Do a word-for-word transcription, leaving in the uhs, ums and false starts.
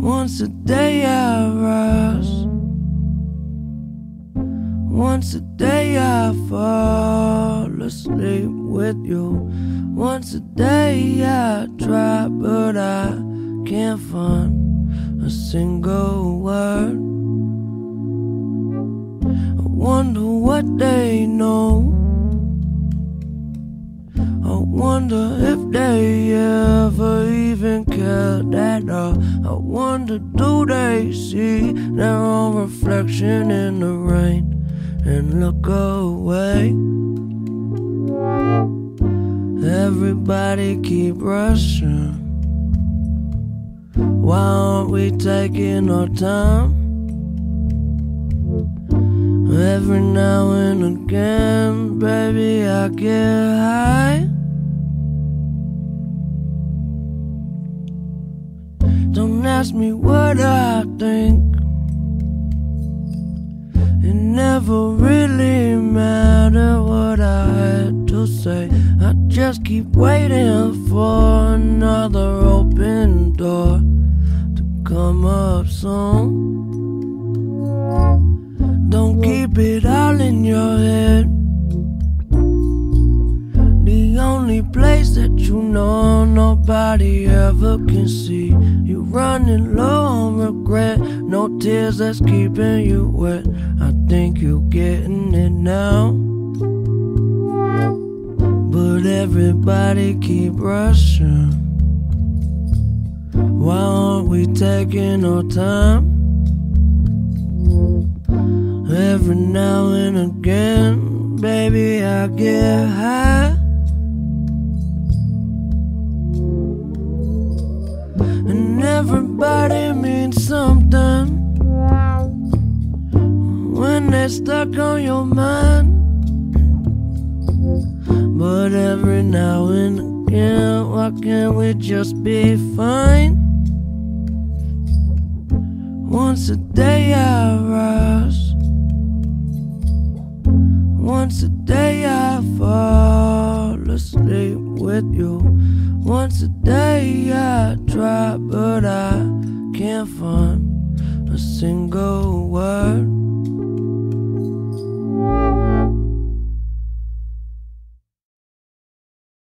Once a day I rise, once a day I fall asleep with you. Once a day I try, but I can't find a single word. I wonder what they know. I wonder if they ever even cared at all. I wonder, do they see their own reflection in the rain and look away? Everybody keep rushing. Why aren't we taking our time? Every now and again, baby, I get high. Don't ask me what I think. It never really mattered what I had to say. I just keep waiting for another open door to come up soon. Don't keep it all in your head. The only place that you know nobody ever can see. You running low on regret, no tears that's keeping you wet. I think you getting it now, but everybody keep rushing. Why aren't we taking our time? Every now and again, baby, I get high. And everybody means something when they're stuck on your mind. But every now and again, why can't we just be fine? Once a day I rise, once a day I fall asleep with you. Once a day I try, but I can't find a single word.